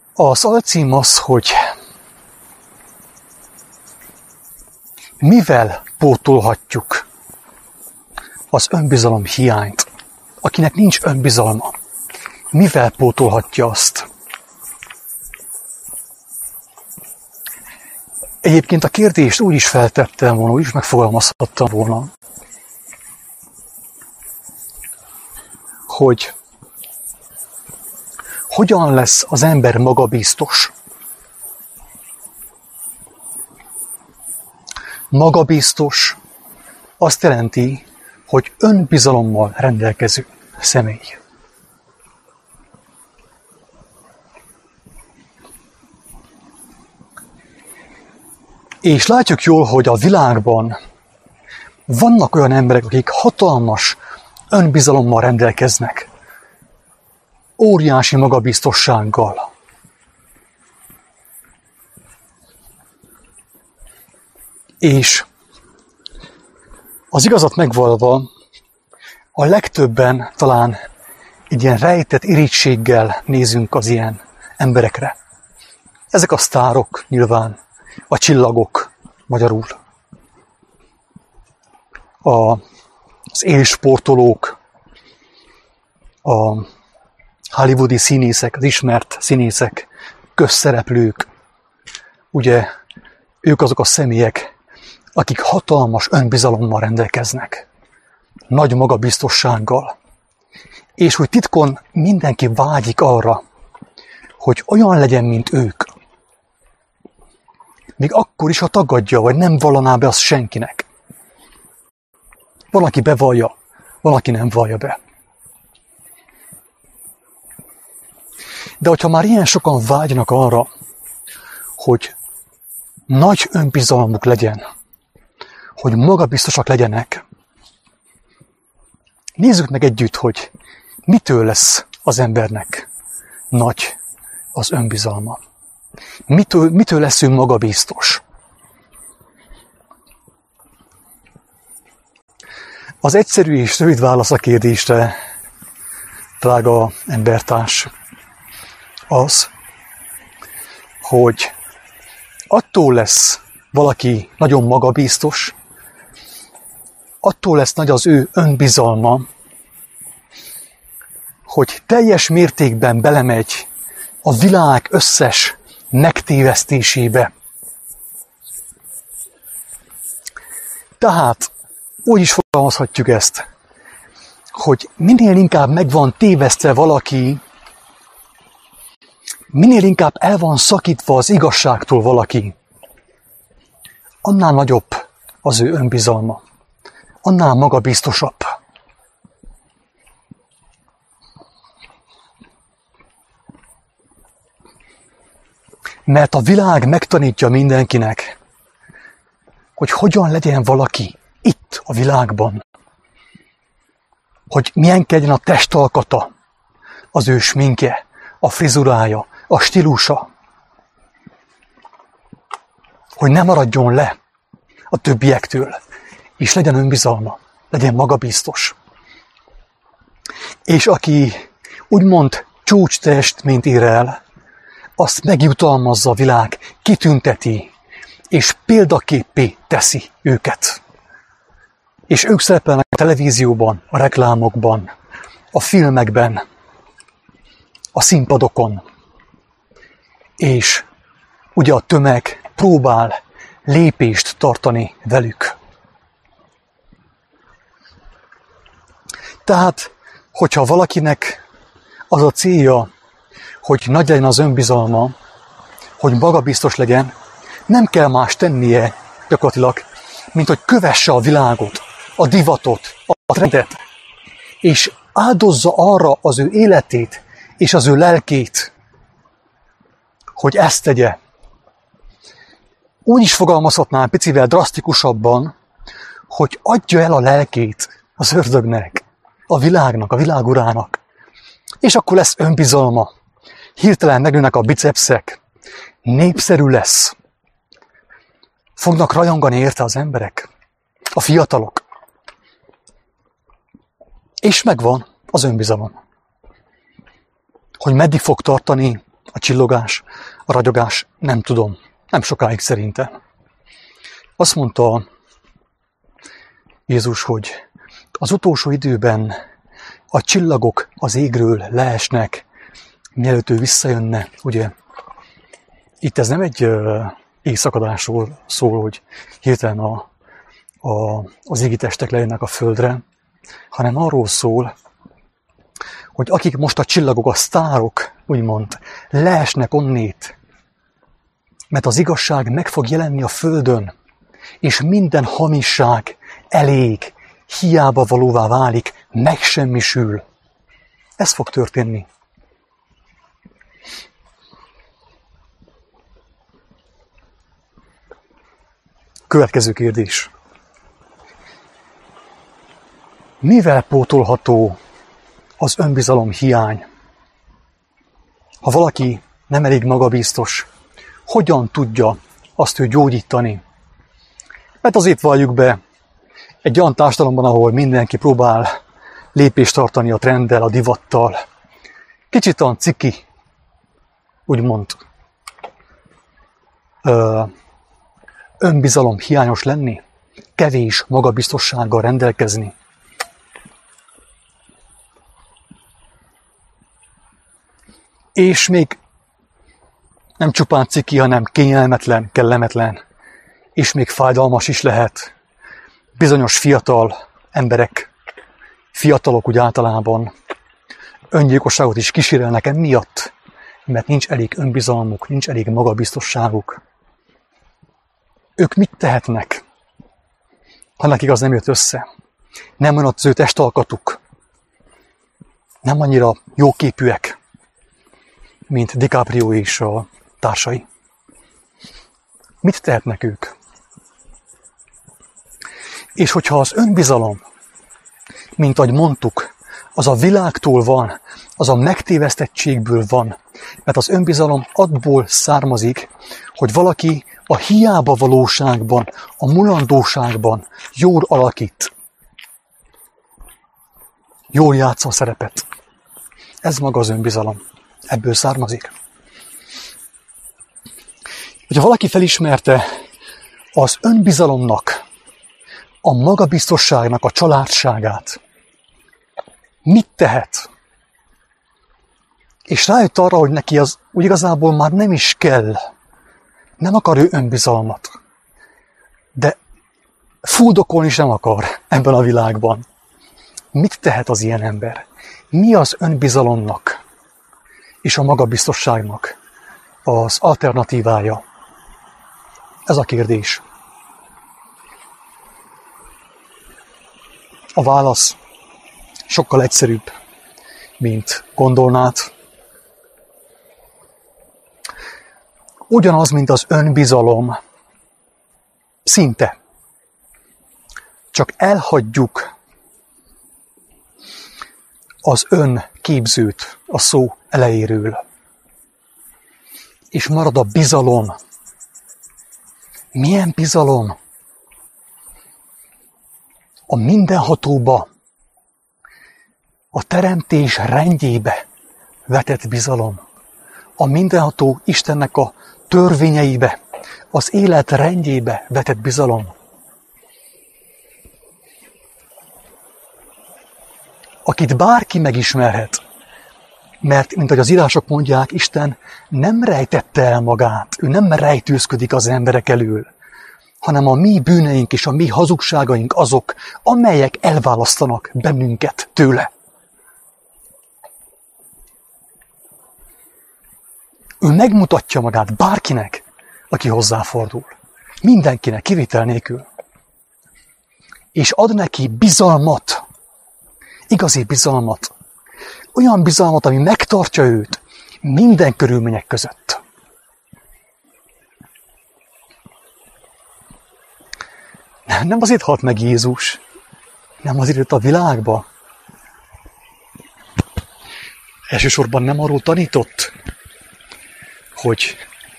Az alcím az, hogy mivel pótolhatjuk az önbizalom hiányt. Akinek nincs önbizalma, mivel pótolhatja azt? Egyébként a kérdést úgy is feltettem volna, úgy is megfogalmazhattam volna, hogy hogyan lesz az ember magabiztos? Magabiztos azt jelenti, hogy önbizalommal rendelkező személy. És látjuk jól, hogy a világban vannak olyan emberek, akik hatalmas önbizalommal rendelkeznek, óriási magabiztossággal. És az igazat megvalva, a legtöbben talán egy ilyen rejtett irítséggel nézünk az ilyen emberekre. Ezek a sztárok nyilván, a csillagok magyarul, az élsportolók, a hollywoodi színészek, az ismert színészek, közszereplők. Ugye ők azok a személyek, akik hatalmas önbizalommal rendelkeznek, nagy magabiztossággal, és hogy titkon mindenki vágyik arra, hogy olyan legyen, mint ők. Még akkor is, ha tagadja, vagy nem vallaná be azt senkinek. Valaki bevallja, valaki nem vallja be. De hogyha már ilyen sokan vágynak arra, hogy nagy önbizalmuk legyen, hogy magabiztosak legyenek, nézzük meg együtt, hogy mitől lesz az embernek nagy az önbizalma. Mitől lesz ő magabiztos? Az egyszerű és rövid válasz a kérdésre, drága embertárs, az, hogy attól lesz valaki nagyon magabiztos, attól lesz nagy az ő önbizalma, hogy teljes mértékben belemegy a világ összes megtévesztésébe. Tehát úgy is fogalmazhatjuk ezt, hogy minél inkább meg van tévesztve valaki, minél inkább el van szakítva az igazságtól valaki, annál nagyobb az ő önbizalma, annál magabiztosabb. Mert a világ megtanítja mindenkinek, hogy hogyan legyen valaki itt a világban. Hogy milyen legyen a testalkata, az ő sminkje, a frizurája, a stílusa. Hogy ne maradjon le a többiektől, és legyen önbizalma, legyen magabiztos. És aki úgymond csúcstest, ér el, azt megjutalmazza a világ, kitünteti, és példaképpé teszi őket. És ők szerepelnek a televízióban, a reklámokban, a filmekben, a színpadokon. És ugye a tömeg próbál lépést tartani velük. Tehát, hogyha valakinek az a célja, hogy nagy legyen az önbizalma, hogy magabiztos legyen, nem kell más tennie gyakorlatilag, mint hogy kövesse a világot, a divatot, a trendet, és áldozza arra az ő életét és az ő lelkét, hogy ezt tegye. Úgy is fogalmazhatnám picivel drasztikusabban, hogy adja el a lelkét az ördögnek, a világnak, a világurának, és akkor lesz önbizalma. Hirtelen megnőnek a bicepszek, népszerű lesz. Fognak rajongani érte az emberek, a fiatalok. És megvan az önbizalom. Hogy meddig fog tartani, a csillogás, a ragyogás, nem tudom. Nem sokáig szerintem. Azt mondta Jézus, hogy az utolsó időben a csillagok az égről leesnek, mielőtt ő visszajönne, ugye? Itt ez nem egy éjszakadásról szól, hogy hirtelen az égi testek lejönnek a földre, hanem arról szól, hogy akik most a csillagok, a sztárok, úgymond, leesnek onnét, mert az igazság meg fog jelenni a földön, és minden hamisság elég, hiába valóvá válik, megsemmisül. Ez fog történni. Következő kérdés. Mivel pótolható az önbizalom hiány? Ha valaki nem elég magabiztos, hogyan tudja azt ő gyógyítani? Mert azért valljuk be, egy olyan társadalomban, ahol mindenki próbál lépést tartani a trenddel, a divattal, kicsit olyan ciki, úgymond, önbizalom hiányos lenni, kevés magabiztossággal rendelkezni. És még nem csupán ciki, hanem kényelmetlen, kellemetlen, és még fájdalmas is lehet. Bizonyos fiatal emberek, fiatalok úgy általában öngyilkosságot is kísérelnek emiatt, mert nincs elég önbizalmuk, nincs elég magabiztosságuk. Ők mit tehetnek, ha nekik az nem jött össze? Nem olyan az ő testalkatuk, nem annyira jóképűek, mint DiCaprio és a társai. Mit tehetnek ők? És hogyha az önbizalom, mint ahogy mondtuk, az a világtól van, az a megtévesztettségből van, mert az önbizalom abból származik, hogy valaki a hiába valóságban, a mulandóságban jól alakít. Jól játsza a szerepet. Ez maga az önbizalom. Ebből származik. Hogyha valaki felismerte az önbizalomnak, a magabiztosságnak a családságát, mit tehet? És rájött arra, hogy neki az úgy igazából már nem is kell. Nem akar ő önbizalmat. De fúdokolni sem akar ebben a világban. Mit tehet az ilyen ember? Mi az önbizalomnak és a magabiztosságnak az alternatívája? Ez a kérdés. A válasz sokkal egyszerűbb, mint gondolnád. Ugyanaz, mint az önbizalom, szinte. Csak elhagyjuk az önképzőt a szó elejéről. És marad a bizalom. Milyen bizalom? A mindenhatóba, a teremtés rendjébe vetett bizalom. A mindenható Istennek a törvényeibe, az élet rendjébe vetett bizalom. Akit bárki megismerhet, mert, mint ahogy az írások mondják, Isten nem rejtette el magát, ő nem rejtőzködik az emberek elől, hanem a mi bűneink és a mi hazugságaink azok, amelyek elválasztanak bennünket tőle. Ő megmutatja magát bárkinek, aki hozzáfordul. Mindenkinek, kivétel nélkül. És ad neki bizalmat, igazi bizalmat. Olyan bizalmat, ami megtartja őt minden körülmények között. Nem azért halt meg Jézus, nem azért jött a világba. Elsősorban nem arról tanított, hogy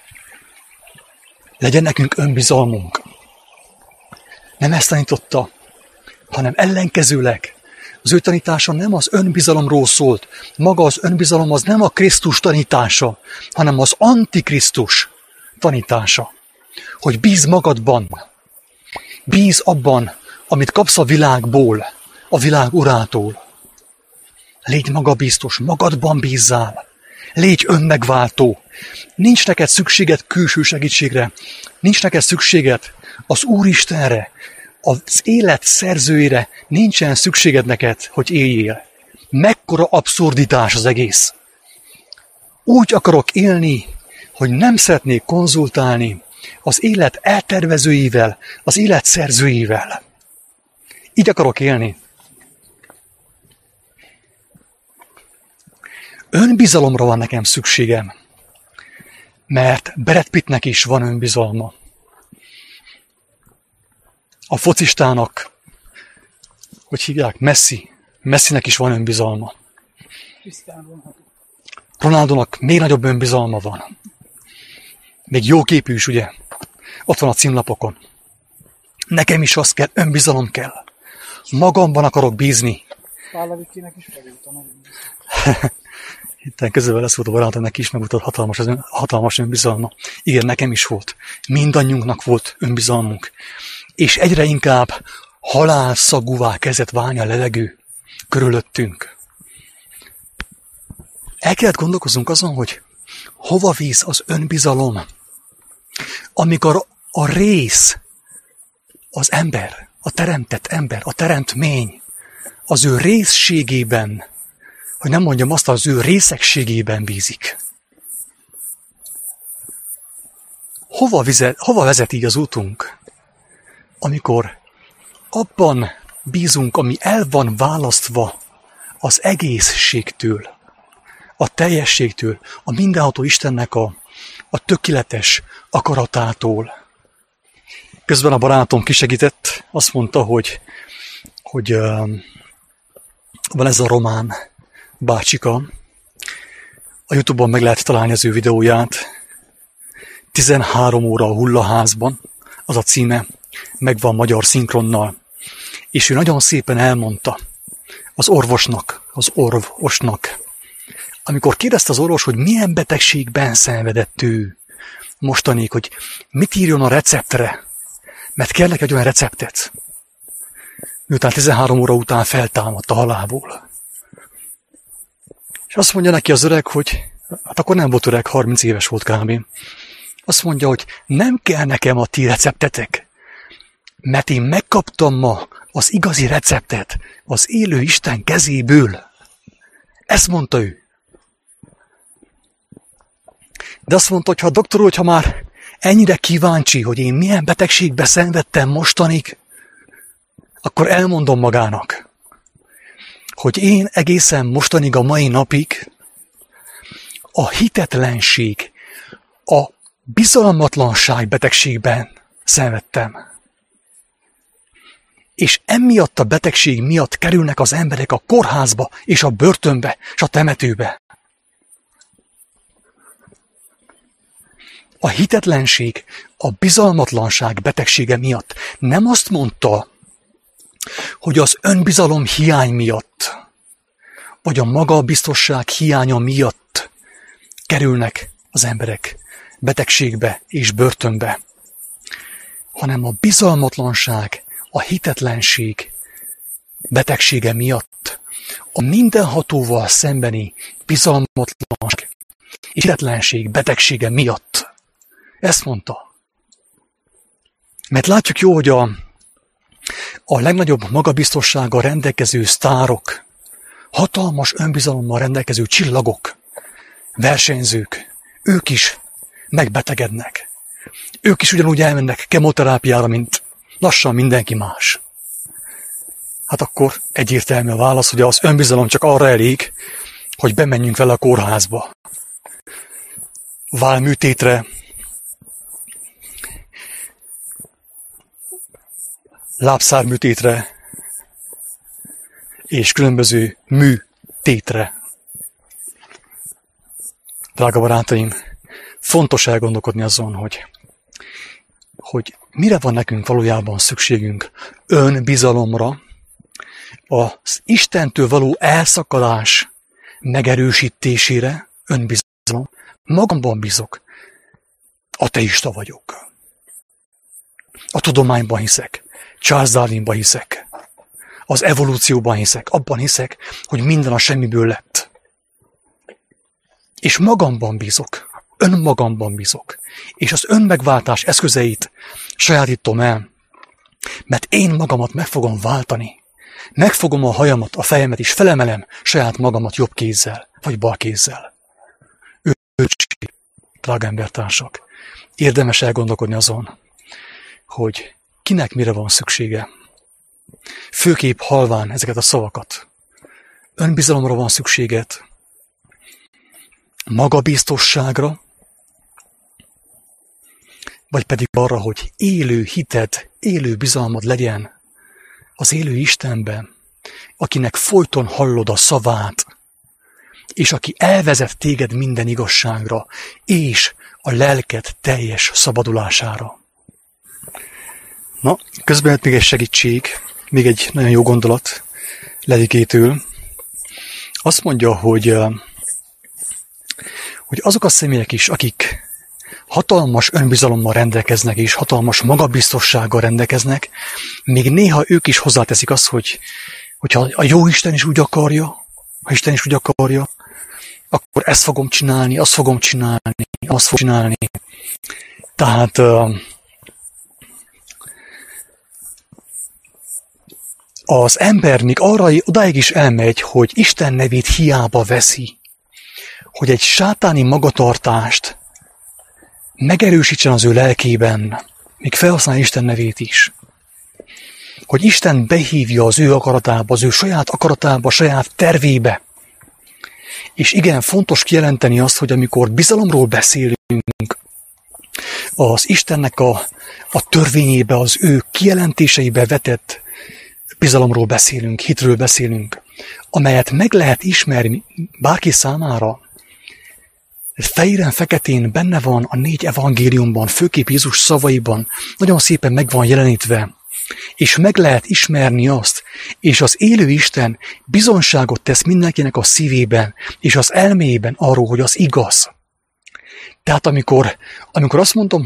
legyen nekünk önbizalmunk. Nem ezt tanította, hanem ellenkezőleg Az ő tanítása nem az önbizalomról szólt. Maga az önbizalom az nem a Krisztus tanítása, hanem az Antikrisztus tanítása. Hogy bíz magadban. Bíz abban, amit kapsz a világból, a világ urától. Légy magabiztos, magadban bízzál. Légy önmegváltó. Nincs neked szükséged külső segítségre. Nincs neked szükséged az Úristenre, az élet szerzőjére. Nincsen szükséged neked, hogy éljél. Mekkora abszurditás az egész. Úgy akarok élni, hogy nem szeretnék konzultálni az élet eltervezőivel, az élet szerzőivel. Így akarok élni. Önbizalomra van nekem szükségem, mert Brad Pittnek is van önbizalma. A focistának, hogy hívják, Messinek is van önbizalma. Ronaldónak még nagyobb önbizalma van. Még jó képű is, ugye? Ott van a címlapokon. Nekem is az kell, önbizalom kell. Magamban akarok bízni. Pálavikinek is megújtanak. Itten közben lesz volt a barátom, neki is megmutat hatalmas önbizalma. Igen, nekem is volt. Mindannyiunknak volt önbizalmunk. És egyre inkább halálszagúvá kezdett válni a levegő körülöttünk. El kellett gondolkoznunk azon, hogy hova visz az önbizalom, amikor a rész, az ember, a teremtett ember, a teremtmény, az ő részségében, hogy nem mondjam azt, az ő részegségében bízik. Hova vezet így az útunk? Amikor abban bízunk, ami el van választva az egészségtől, a teljességtől, a mindenható Istennek a tökéletes akaratától. Közben a barátom kisegített, azt mondta, hogy van ez a román bácsika. A YouTube-on meg lehet találni az ő videóját. 13 óra a hullaházban, az a címe, megvan magyar szinkronnal. És ő nagyon szépen elmondta az orvosnak, amikor kérdezte az orvos, hogy milyen betegségben szenvedett ő mostanig, hogy mit írjon a receptre, mert kell neki egy olyan receptet, miután 13 óra után feltámadt a halálból. És azt mondja neki az öreg, hogy hát akkor nem volt öreg, 30 éves volt kb. Azt mondja, hogy nem kell nekem a ti receptetek, mert én megkaptam ma az igazi receptet az élő Isten kezéből. Ezt mondta ő. De azt mondta, hogy ha a doktor úr, hogyha már ennyire kíváncsi, hogy én milyen betegségbe szenvedtem mostanig, akkor elmondom magának, hogy én egészen mostanig a mai napig a hitetlenség, a bizalmatlanság betegségben szenvedtem. És emiatt a betegség miatt kerülnek az emberek a kórházba, és a börtönbe, és a temetőbe. A hitetlenség, a bizalmatlanság betegsége miatt nem azt mondta, hogy az önbizalom hiány miatt, vagy a magabiztosság hiánya miatt kerülnek az emberek betegségbe és börtönbe, hanem a bizalmatlanság, a hitetlenség betegsége miatt, a mindenhatóval szembeni bizalmatlanság és hitetlenség betegsége miatt. Ezt mondta. Mert látjuk jó, hogy a legnagyobb magabiztossággal rendelkező sztárok, hatalmas önbizalommal rendelkező csillagok, versenyzők, ők is megbetegednek. Ők is ugyanúgy elmennek kemoterápiára, mint lassan mindenki más. Hát akkor egyértelmű a válasz, hogy az önbizalom csak arra elég, hogy bemenjünk vele a kórházba. Válműtétre, lábszárműtétre és különböző műtétre. Drága barátaim, fontos elgondolkodni azon, hogy mire van nekünk valójában szükségünk? Önbizalomra, az Istentől való elszakadás megerősítésére, önbizalom, magamban bízok. Ateista vagyok. A tudományban hiszek. Charles Darwinban hiszek. Az evolúcióban hiszek. Abban hiszek, hogy minden a semmiből lett. És magamban bízok. Önmagamban bízok. És az önmegváltás eszközeit sajátítom el. Mert én magamat meg fogom váltani. Megfogom a hajamat, a fejemet, és felemelem saját magamat jobb kézzel, vagy bal kézzel. Drága embertársak, érdemes elgondolkodni azon, hogy kinek mire van szüksége. Főképp halván ezeket a szavakat. Önbizalomra van szükséged, magabiztosságra, vagy pedig arra, hogy élő hited, élő bizalmad legyen az élő Istenben, akinek folyton hallod a szavát, és aki elvezet téged minden igazságra, és a lelked teljes szabadulására. Na, közben még egy segítség, még egy nagyon jó gondolat Ledikétől. Azt mondja, hogy azok a személyek is, akik hatalmas önbizalommal rendelkeznek, és hatalmas magabiztossággal rendelkeznek, még néha ők is hozzáteszik azt, hogyha a jó Isten is úgy akarja, ha Isten is úgy akarja, akkor ezt fogom csinálni, azt fogom csinálni, azt fogom csinálni. Tehát az ember még odáig is elmegy, hogy Isten nevét hiába veszi, hogy egy sátáni magatartást megerősítsen az ő lelkében, még felhasználja Isten nevét is. Hogy Isten behívja az ő akaratába, az ő saját akaratába, saját tervébe. És igen, fontos kijelenteni azt, hogy amikor bizalomról beszélünk, az Istennek a törvényébe, az ő kijelentéseibe vetett bizalomról beszélünk, hitről beszélünk, amelyet meg lehet ismerni bárki számára. Fehéren-feketén benne van a 4 evangéliumban, főképp Jézus szavaiban, nagyon szépen meg van jelenítve, és meg lehet ismerni azt, és az élő Isten bizonságot tesz mindenkinek a szívében, és az elméjében arról, hogy az igaz. Tehát amikor azt mondom,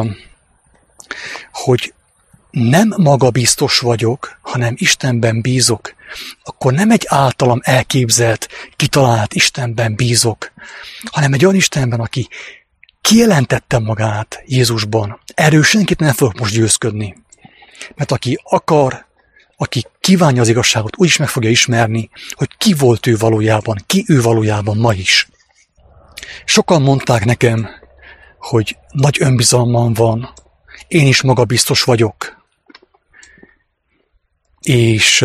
hogy nem magabiztos vagyok, hanem Istenben bízok, akkor nem egy általam elképzelt, kitalált Istenben bízok, hanem egy olyan Istenben, aki kijelentette magát Jézusban. Erről senkit nem fogok most győzködni. Mert aki akar, aki kívánja az igazságot, úgyis meg fogja ismerni, hogy ki volt ő valójában, ki ő valójában ma is. Sokan mondták nekem, hogy nagy önbizalmam van, én is magabiztos vagyok. És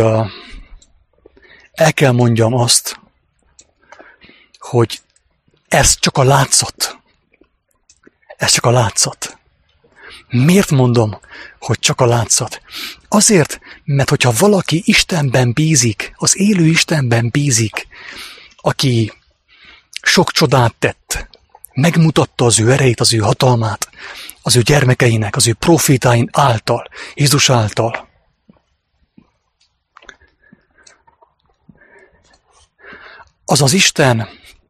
el kell mondjam azt, hogy ez csak a látszat. Ez csak a látszat. Miért mondom, hogy csak a látszat? Azért, mert hogyha valaki Istenben bízik, az élő Istenben bízik, aki sok csodát tett, megmutatta az ő erejét, az ő hatalmát, az ő gyermekeinek, az ő profétáin által, Jézus által. Az az Isten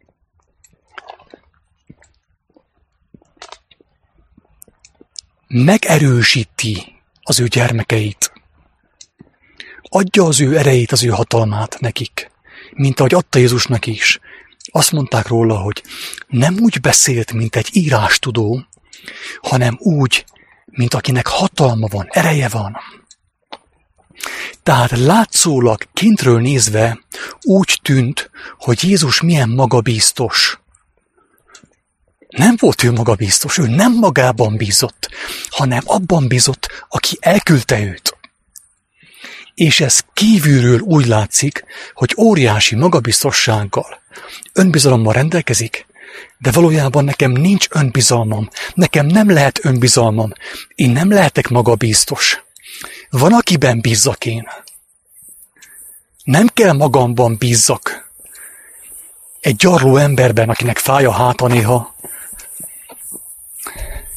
megerősíti az ő gyermekeit. Adja az ő erejét, az ő hatalmát nekik, mint ahogy adta Jézusnak is. Azt mondták róla, hogy nem úgy beszélt, mint egy írástudó, hanem úgy, mint akinek hatalma van, ereje van. Tehát látszólag, kintről nézve úgy tűnt, hogy Jézus milyen magabiztos. Nem volt ő magabiztos, ő nem magában bízott, hanem abban bízott, aki elküldte őt. És ez kívülről úgy látszik, hogy óriási magabiztossággal, önbizalommal rendelkezik, de valójában nekem nincs önbizalmam, nekem nem lehet önbizalmam, én nem lehetek magabiztos. Van, akiben bízzak én. Nem kell magamban bízzak. Egy gyarló emberben, akinek fáj a háta néha,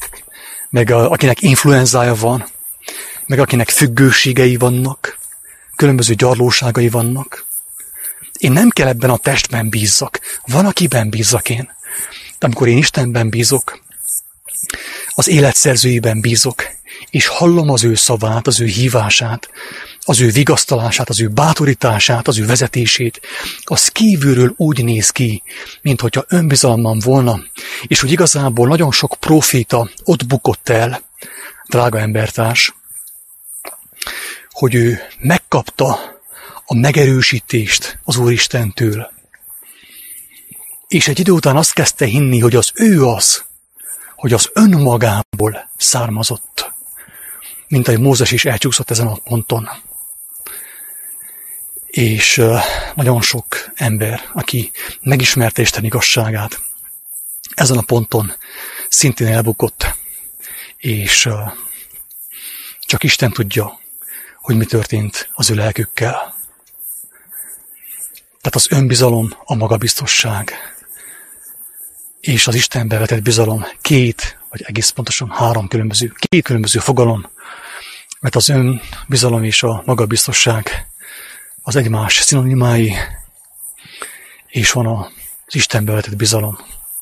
meg akinek influenzája van, meg akinek függőségei vannak, különböző gyarlóságai vannak. Én nem kell ebben a testben bízzak. Van, akiben bízzak én. De amikor én Istenben bízok, az élet szerzőjében bízok, és hallom az ő szavát, az ő hívását, az ő vigasztalását, az ő bátorítását, az ő vezetését, az kívülről úgy néz ki, minthogyha önbizalmam volna, és hogy igazából nagyon sok próféta ott bukott el, drága embertárs, hogy ő megkapta a megerősítést az Úristentől. És egy idő után azt kezdte hinni, hogy az ő az, hogy az önmagából származott, mint ahogy Mózes is elcsúszott ezen a ponton. És nagyon sok ember, aki megismerte Isten igazságát, ezen a ponton szintén elbukott, és csak Isten tudja, hogy mi történt az ő lelkükkel. Tehát az önbizalom, a magabiztosság, és az Istenbe vetett bizalom vagy egész pontosan két különböző fogalom, mert az önbizalom és a magabiztosság az egymás szinonimái, és van az Istenbe vetett bizalom.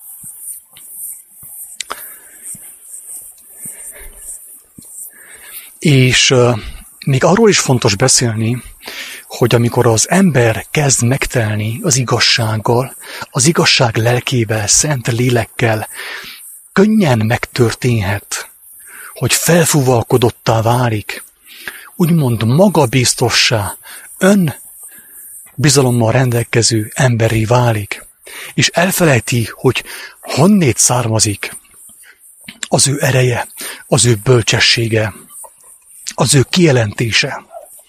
És még arról is fontos beszélni, hogy amikor az ember kezd megtelni az igazsággal, az igazság lelkével, szent lélekkel, könnyen megtörténhet, hogy felfúvalkodottá válik, úgymond magabiztossá, önbizalommal rendelkező emberré válik, és elfelejti, hogy honnét származik az ő ereje, az ő bölcsessége, az ő kijelentése.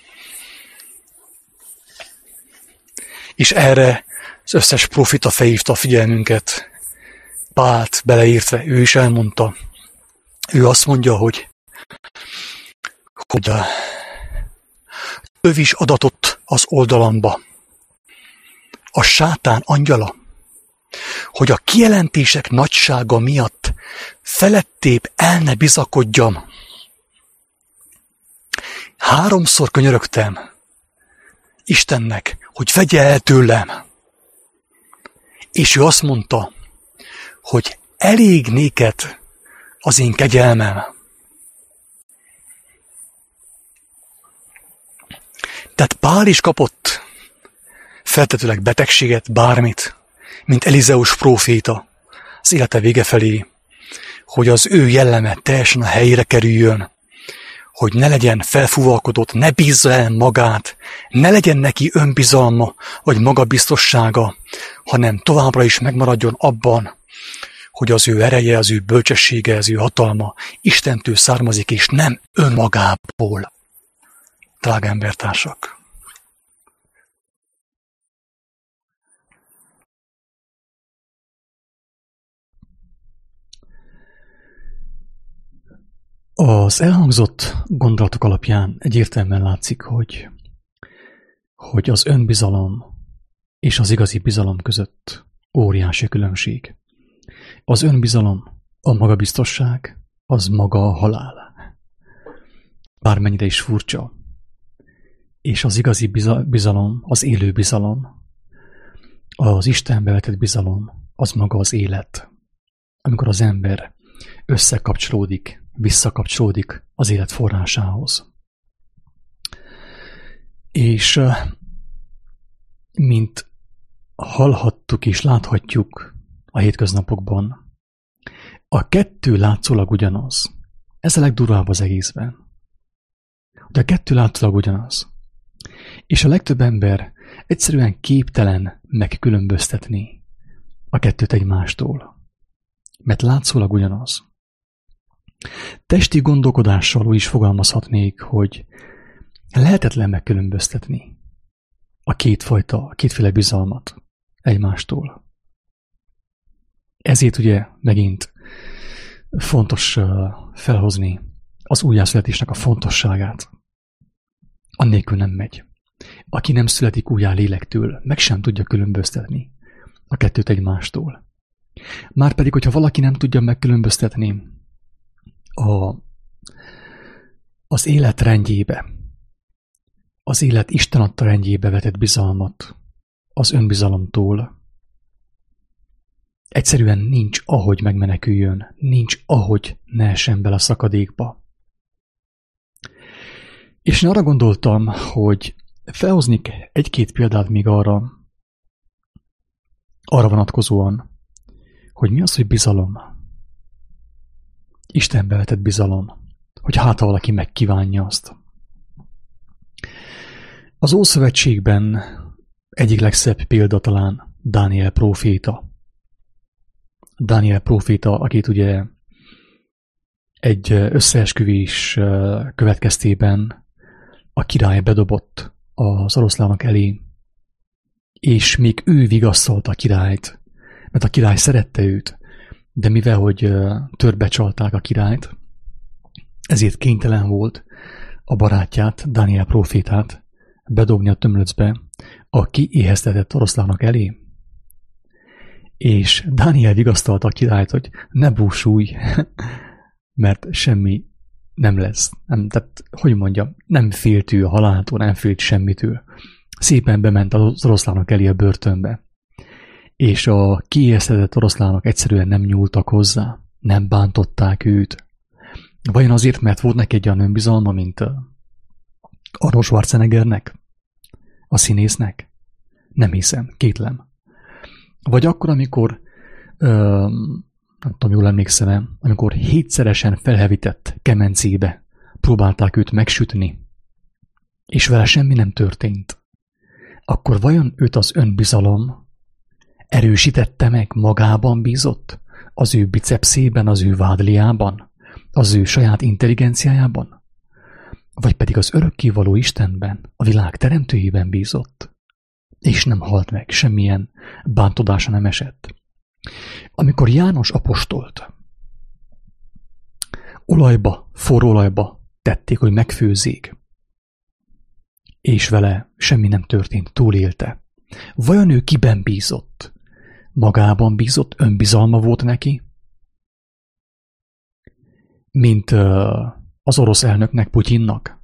És erre az összes profita felhívta a figyelmünket, Pált beleértve, ő is elmondta. Ő azt mondja, hogy tövis adatott az oldalamba, a sátán angyala, hogy a kijelentések nagysága miatt felettébb el ne bizakodjam. 3-szor könyörögtem Istennek, hogy vegye el tőlem. És ő azt mondta, hogy elég néked az én kegyelmem. Tehát Pál is kapott feltetőleg betegséget, bármit, mint Elizeus próféta az élete vége felé, hogy az ő jelleme teljesen a helyére kerüljön, hogy ne legyen felfúvalkodott, ne bízza el magát, ne legyen neki önbizalma vagy magabiztossága, hanem továbbra is megmaradjon abban, hogy az ő ereje, az ő bölcsessége, az ő hatalma Istentől származik, és nem önmagából. Drága embertársak! Az elhangzott gondolatok alapján egyértelműen látszik, hogy az önbizalom és az igazi bizalom között óriási különbség. Az önbizalom, a magabiztosság, az maga a halál. Bármennyire is furcsa. És az igazi bizalom, az élő bizalom, az Istenbe vetett bizalom, az maga az élet. Amikor az ember összekapcsolódik, visszakapcsolódik az élet forrásához. És mint hallhattuk és láthatjuk a hétköznapokban, a kettő látszólag ugyanaz. Ez a legdurvább az egészben. De a kettő látszólag ugyanaz. És a legtöbb ember egyszerűen képtelen megkülönböztetni a kettőt egymástól. Mert látszólag ugyanaz. Testi gondolkodással úgy is fogalmazhatnék, hogy lehetetlen megkülönböztetni a kétféle bizalmat egymástól. Ezért ugye megint fontos felhozni az újjászületésnek a fontosságát. Annélkül nem megy. Aki nem születik újjá lélektől, meg sem tudja különböztetni a kettőt egymástól. Márpedig, hogyha valaki nem tudja megkülönböztetni az életrendjébe az élet Isten adta rendjébe vetett bizalmat az önbizalomtól. Egyszerűen nincs, ahogy megmeneküljön, nincs, ahogy ne essen bele a szakadékba. És én arra gondoltam, hogy felhoznék egy-két példát még arra vonatkozóan, hogy mi az, hogy bizalom. Istenbe vetett bizalom, hogy hát ha valaki megkívánja azt. Az Ószövetségben egyik legszebb példa talán Dániel próféta. Dániel próféta, akit ugye egy összeesküvés következtében a király bedobott az oroszlánok elé, és még ő vigasztalta a királyt, mert a király szerette őt, de mivel, hogy törbecsalták a királyt, ezért kénytelen volt a barátját, Dániel prófétát bedobni a tömlöcbe a kiéheztetett oroszlánok elé. És Dániel vigasztalta a királyt, hogy ne búsulj, mert semmi nem lesz. Tehát, hogy mondjam, nem félt ő a haláltól, nem félt semmitől. Szépen bement az oroszlánok elé a börtönbe. És a kiéheztetett oroszlánok egyszerűen nem nyúltak hozzá, nem bántották őt. Vajon azért, mert volt neki egy olyan önbizalma, mint Arnold Schwarzeneggernek, a színésznek? Nem hiszem, kétlem. Vagy akkor, amikor, nem tudom, jól emlékszem, amikor 7-szeresen felhevített kemencébe próbálták őt megsütni, és vele semmi nem történt, akkor vajon őt az önbizalom erősítette meg, magában bízott, az ő bicepszében, az ő vádliában, az ő saját intelligenciájában? Vagy pedig az örökkévaló Istenben, a világ teremtőjében bízott, és nem halt meg, semmilyen bántodása nem esett? Amikor János apostolt forró olajba tették, hogy megfőzzék, és vele semmi nem történt, túlélte. Vajon ő kiben bízott? Magában bízott, önbizalma volt neki? Mint az orosz elnöknek, Putyinnak?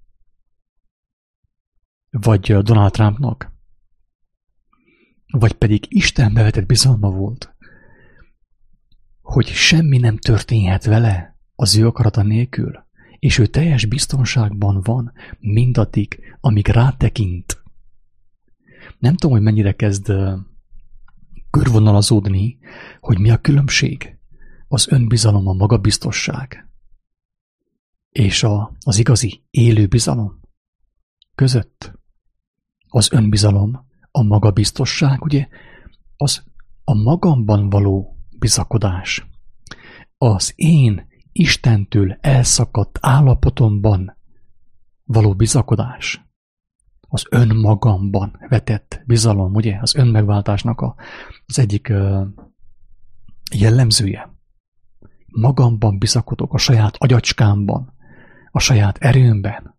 Vagy Donald Trumpnak? Vagy pedig Istenbe vetett bizalma volt, hogy semmi nem történhet vele az ő akarata nélkül, és ő teljes biztonságban van mindaddig, amíg rátekint. Nem tudom, hogy mennyire kezd körvonalazódni, hogy mi a különbség az önbizalom, a magabiztosság és az igazi élő bizalom között. Az önbizalom, a magabiztosság, ugye, az a magamban való bizakodás. Az én Istentől elszakadt állapotomban való bizakodás. Az önmagamban vetett bizalom, ugye, az önmegváltásnak az egyik jellemzője. Magamban bizakodok, a saját agyacskámban, a saját erőmben.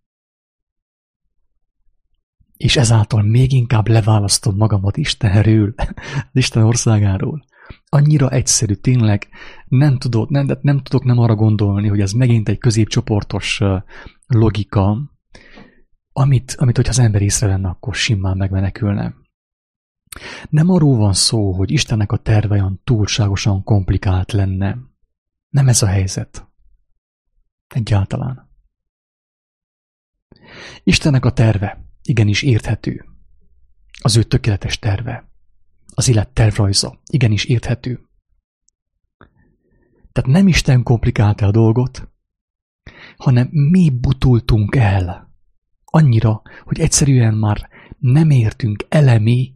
És ezáltal még inkább leválasztom magamat Istenről, az Isten országáról. Annyira egyszerű, tényleg nem tudok nem arra gondolni, hogy ez megint egy középcsoportos logika, amit hogyha az ember észrevenne, akkor simán megmenekülne. Nem arról van szó, hogy Istennek a terve olyan túlságosan komplikált lenne. Nem ez a helyzet. Egyáltalán. Istennek a terve igenis érthető. Az ő tökéletes terve. Az élet tervrajza igenis érthető. Tehát nem Isten komplikálta a dolgot, hanem mi butultunk el annyira, hogy egyszerűen már nem értünk elemi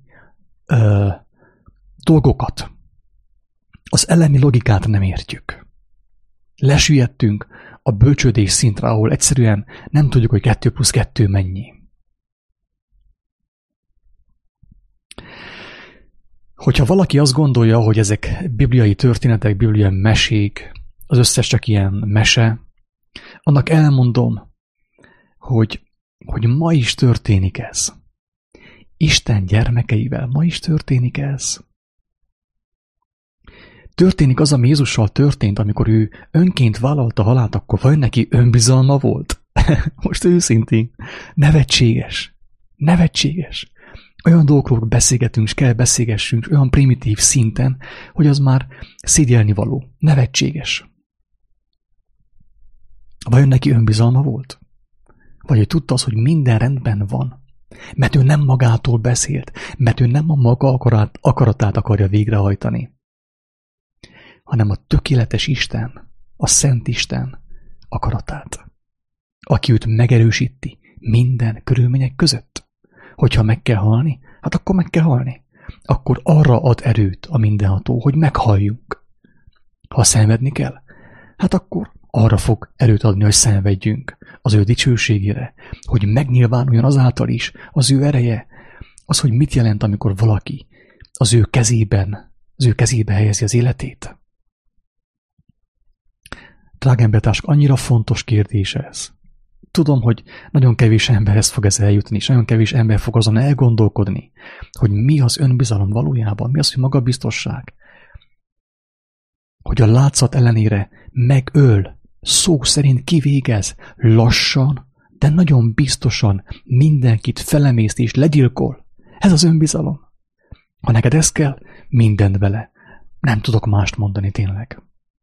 dolgokat. Az elemi logikát nem értjük. Lesüllyedtünk a bölcsődés szintre, ahol egyszerűen nem tudjuk, hogy 2 + 2 mennyi. Hogyha valaki azt gondolja, hogy ezek bibliai történetek, bibliai mesék, az összes csak ilyen mese, annak elmondom, hogy ma is történik ez. Isten gyermekeivel ma is történik ez. Történik az, ami Jézussal történt, amikor ő önként vállalta halált, akkor vajon neki önbizalma volt? most őszintén, nevetséges. Olyan dolgokról beszélgetünk, és kell beszélgessünk olyan primitív szinten, hogy az már szégyelni való. Nevetséges. Vajon neki önbizalma volt? Vagy ő tudta azt, hogy minden rendben van? Mert ő nem magától beszélt, mert ő nem a maga akaratát akarja végrehajtani, hanem a tökéletes Isten, a Szent Isten akaratát, aki őt megerősíti minden körülmények között. Hogyha meg kell halni, hát akkor meg kell halni. Akkor arra ad erőt a mindenható, hogy meghalljunk. Ha szenvedni kell, hát akkor arra fog erőt adni, hogy szenvedjünk az ő dicsőségére, hogy megnyilvánuljon azáltal is az ő ereje, az, hogy mit jelent, amikor valaki az ő kezébe helyezi az életét. Drága embertársak, annyira fontos kérdés ez. Tudom, hogy nagyon kevés emberhez fog ez eljutni, és nagyon kevés ember fog azon elgondolkodni, hogy mi az önbizalom valójában, mi az, hogy magabiztosság. Hogy a látszat ellenére megöl, szó szerint kivégez, lassan, de nagyon biztosan mindenkit felemészt és legyilkol. Ez az önbizalom. Ha neked ez kell, mindent vele. Nem tudok mást mondani tényleg.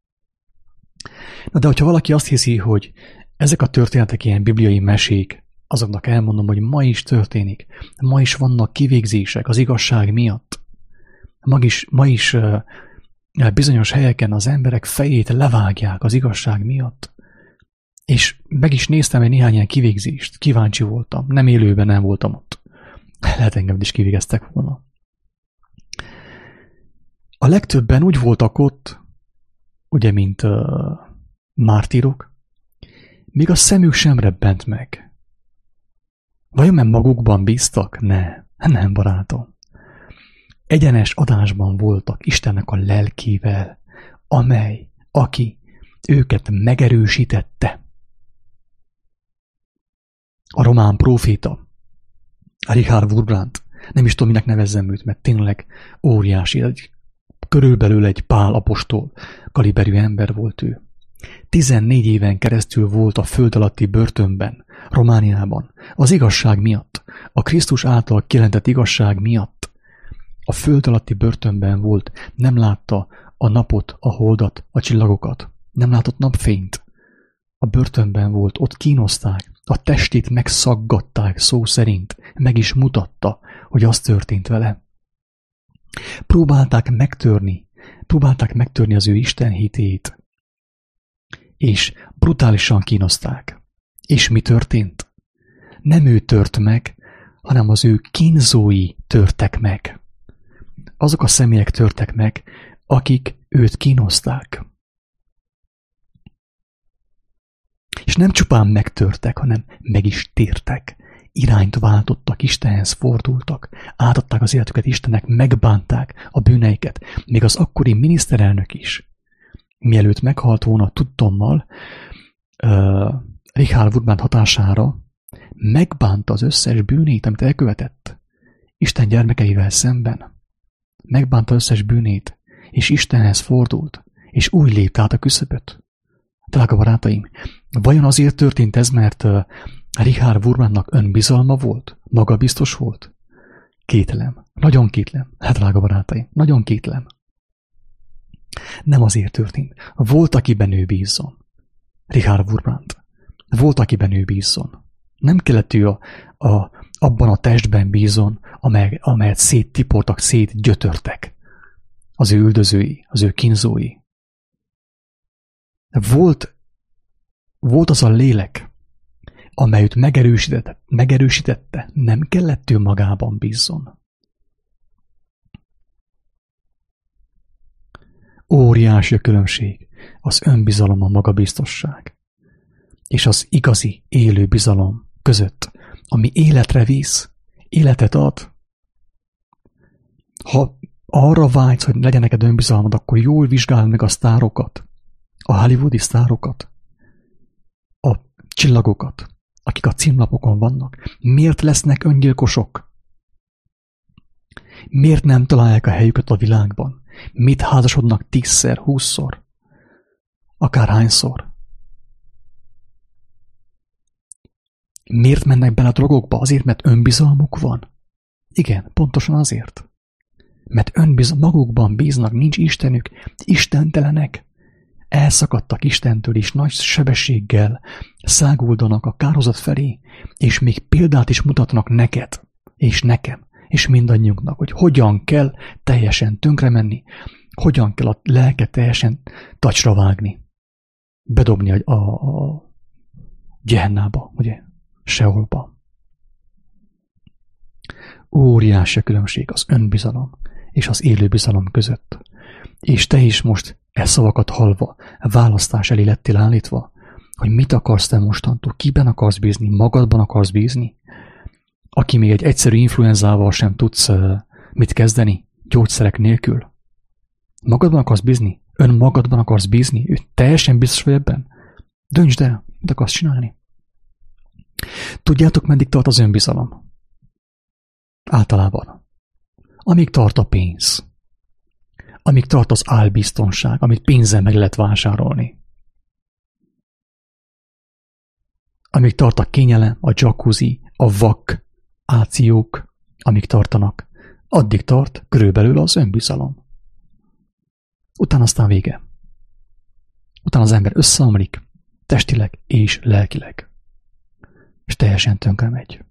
Na de hogyha valaki azt hiszi, hogy ezek a történetek ilyen bibliai mesék, azoknak elmondom, hogy ma is történik. Ma is vannak kivégzések az igazság miatt. Ma is bizonyos helyeken az emberek fejét levágják az igazság miatt. És meg is néztem egy néhány ilyen kivégzést. Kíváncsi voltam. Nem élőben nem voltam ott. Lehet engem is kivégeztek volna. A legtöbben úgy voltak ott, ugye, mint mártírok, még a szemük sem rebbent meg. Vajon mert magukban bíztak? Nem, barátom. Egyenes adásban voltak Istennek a lelkével, aki őket megerősítette. A román próféta, Richard Wurmbrand, nem is tudom, minek nevezzem őt, mert tényleg óriási, körülbelül egy Pál apostol kaliberű ember volt ő. 14 éven keresztül volt a föld alatti börtönben, Romániában, az igazság miatt, a Krisztus által kijelentett igazság miatt. A föld alatti börtönben volt, nem látta a napot, a holdat, a csillagokat, nem látott napfényt. A börtönben volt, ott kínozták, a testét megszaggatták szó szerint, meg is mutatta, hogy az történt vele. Próbálták megtörni az ő Isten hitét, és brutálisan kínozták. És mi történt? Nem ő tört meg, hanem az ő kínzói törtek meg. Azok a személyek törtek meg, akik őt kínozták. És nem csupán megtörtek, hanem meg is tértek. Irányt váltottak, Istenhez fordultak, átadták az életüket Istennek, megbánták a bűneiket. Még az akkori miniszterelnök is, mielőtt meghalt volna tudtommal, Richard Wurmbrand hatására megbánta az összes bűnét, amit elkövetett Isten gyermekeivel szemben. Megbánta összes bűnét, és Istenhez fordult, és úgy lépte át a küszöböt. Drága barátaim, vajon azért történt ez, mert Richard Wurmbrandnak önbizalma volt? Magabiztos volt? Kétlem. Nagyon kétlem. Hát, drága barátaim, nagyon kétlem. Nem azért történt. Volt, akiben ő bízzon. Richard Wurmbrand. Volt, akiben ő bízzon. Nem kellett ő abban a testben bízzon, amelyet széttiportak, szétgyötörtek. Az ő üldözői, az ő kínzói. Volt az a lélek, amely őt megerősítette, nem kellett ő magában bízzon. Óriási a különbség az önbizalom, a magabiztosság és az igazi élő bizalom között, ami életre visz, életet ad. Ha arra vágysz, hogy legyen neked önbizalmad, akkor jól vizsgáld meg a sztárokat, a hollywoodi sztárokat, a csillagokat, akik a címlapokon vannak. Miért lesznek öngyilkosok? Miért nem találják a helyüket a világban? Mit házasodnak 10-szer, 20-szor? Akárhányszor? Miért mennek bele a drogokba? Azért, mert önbizalmuk van? Igen, pontosan azért. Mert magukban bíznak, nincs Istenük, istentelenek. Elszakadtak Istentől, és nagy sebességgel száguldanak a kárhozat felé, és még példát is mutatnak neked, és nekem, és mindannyiunknak, hogy hogyan kell teljesen tönkre menni, hogyan kell a lelket teljesen tacsra vágni, bedobni a Gehennába, ugye, Seolba. Óriási a különbség az önbizalom és az élő bizalom között. És te is most e szavakat hallva, választás elé lettél állítva, hogy mit akarsz te mostantól, kiben akarsz bízni, magadban akarsz bízni, aki még egy egyszerű influenzával sem tudsz mit kezdeni, gyógyszerek nélkül. Magadban akarsz bízni? Önmagadban akarsz bízni? Ő teljesen biztos vagy ebben? Döntsd el, mit akarsz csinálni. Tudjátok, meddig tart az önbizalom? Általában. Amíg tart a pénz. Amíg tart az álbiztonság, amit pénzzel meg lehet vásárolni. Amíg tart a kényelem, a jacuzzi, a vakációk, amíg tartanak, addig tart körülbelül az önbizalom. Utána aztán vége. Utána az ember összeomlik, testileg és lelkileg. És teljesen tönkre megy.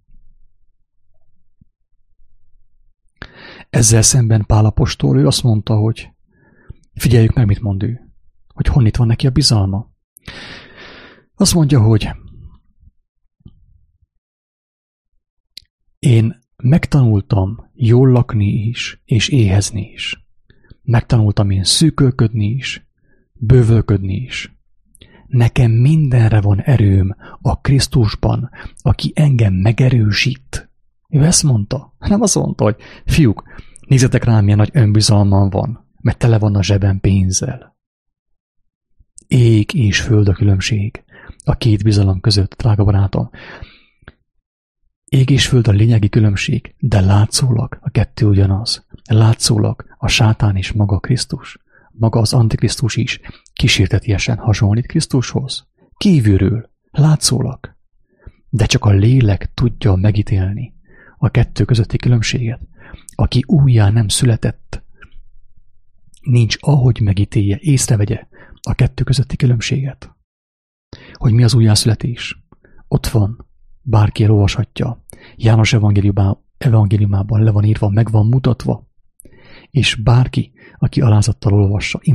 Ezzel szemben Pál apostol, ő azt mondta, hogy figyeljük meg, mit mond ő, hogy honnét van neki a bizalma. Azt mondja, hogy én megtanultam jól lakni is, és éhezni is. Megtanultam én szűkölködni is, bővölködni is. Nekem mindenre van erőm a Krisztusban, aki engem megerősít. Ő ezt mondta. Nem azt mondta, hogy fiúk, nézzetek rám, milyen nagy önbizalmam van, mert tele van a zsebem pénzzel. Ég és föld a különbség a két bizalom között, drága barátom. Ég és föld a lényegi különbség, de látszólag a kettő ugyanaz. Látszólag a sátán és maga Krisztus, maga az Antikrisztus is kísértetiesen hasonlít Krisztushoz. Kívülről, látszólag. De csak a lélek tudja megítélni a kettő közötti különbséget. Aki újjá nem született, nincs ahogy megítélje, észrevegye a kettő közötti különbséget. Hogy mi az újjászületés? Ott van, bárki elolvashatja. János evangéliumában le van írva, meg van mutatva. És bárki, aki alázattal olvassa,